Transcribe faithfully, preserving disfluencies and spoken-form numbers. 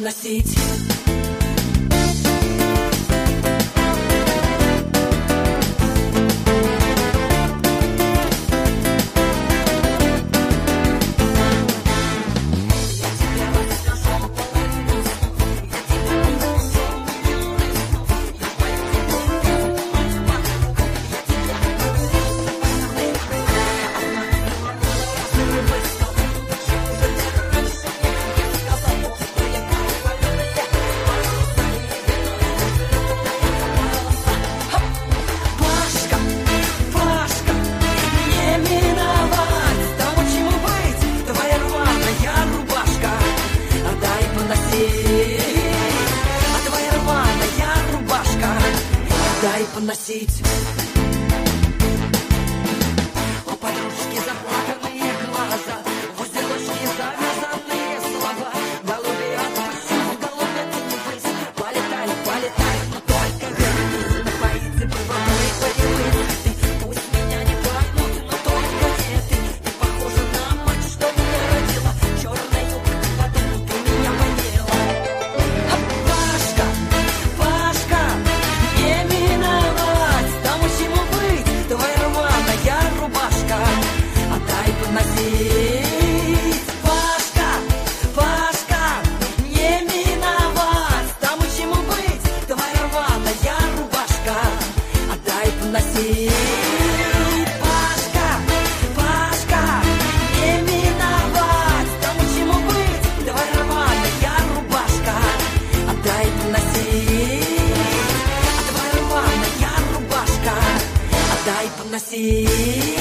поносить. Дай поносить. У подружки заплаканные глаза, возле дочки завязанные слова. Голубей отпущу, голубя ты не высь, полетай, полетай, но только вернись. Напоите бывалой боевые, пусть меня не поймут, но только не ты. Ты похожа на мать, что меня родила, черная юбка, потому ты меня поняла. Пашка, Пашка, не миновать, тому чему быть, твоя рваная рубашка, отдай поносить. Пашка, Пашка, не миновать, тому чему быть, твоя рваная рубашка, отдай поносить. Пашка, Пашка, не миновать, тому чему быть, твоя рваная рубашка, отдай поносить. Дай поносить.